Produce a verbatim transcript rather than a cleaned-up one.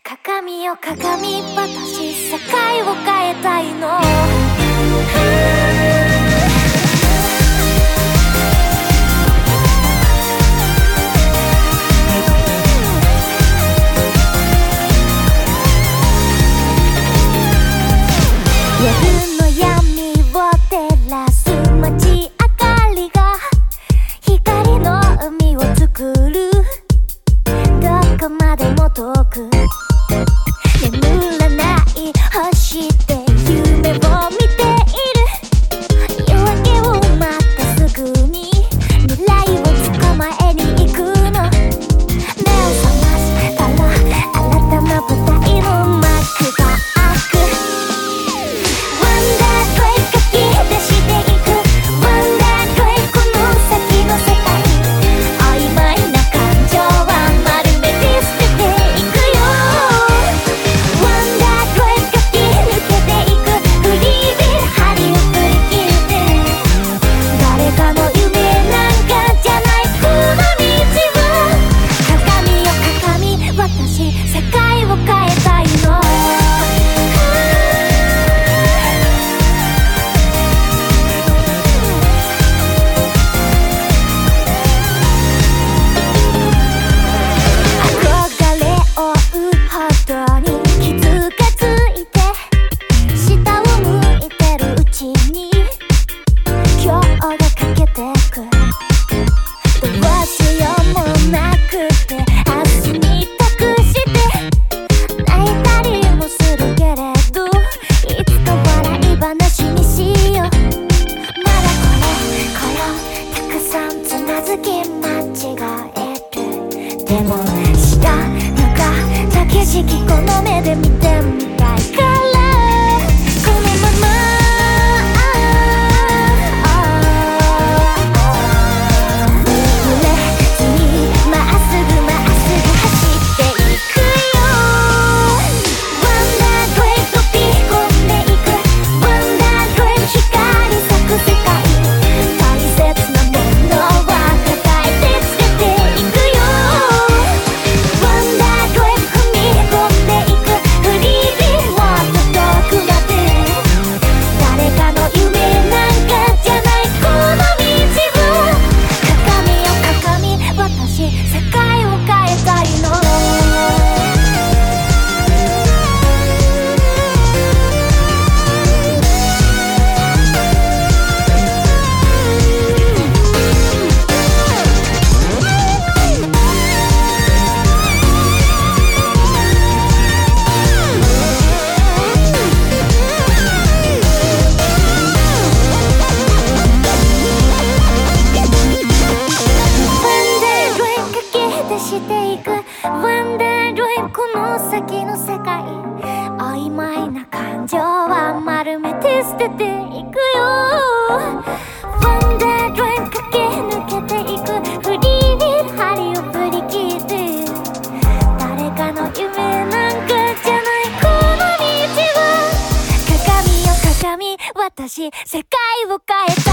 鏡よ鏡、私世界を変えたいの。夜の闇を照らす街明かりが光の海を作る。どこまでも遠く眠らない星で夢を見ている。夜明けを待ってすぐに未来を捕まえに行くの。目を覚ましたら新たな舞台の幕が開く。One day break 書き出していく。One day break この先の世界。曖昧な感情は丸めて捨てていくよ。One day break 書き抜けていく。フリービル針を振り切って誰かの夢なんかじゃないこの道は。鏡よ鏡、私世界を変えたいの。憧れを追うほどに気づかついて下を向いてるうちに今日が欠けてく。どうしようもなくて明日に託して泣いたりもするけれどいつか笑い話にしよう。まだこれからたくさんつまずき間違える。でも下中だけ景色この目で見てみたいからこのまま濡れずにまっすぐまっすぐ走っていくよ。One day break 飛び込んでいく。One day break 光咲く世界。大切なものは抱えて捨てていくよ。One day break 踏み込んでいく。フリービルもっと遠くまで誰かの夢なんかじゃないこの道は。鏡よ鏡、私世界を変えたいの。One day dream 書き出していく。One day dream この先の世界。曖昧な感情は丸めて捨てていくよ。One day dream 駆け抜けていく。フリービル針を振り切って誰かの夢なんかじゃないこの道は。鏡よ鏡、私世界を変えたい。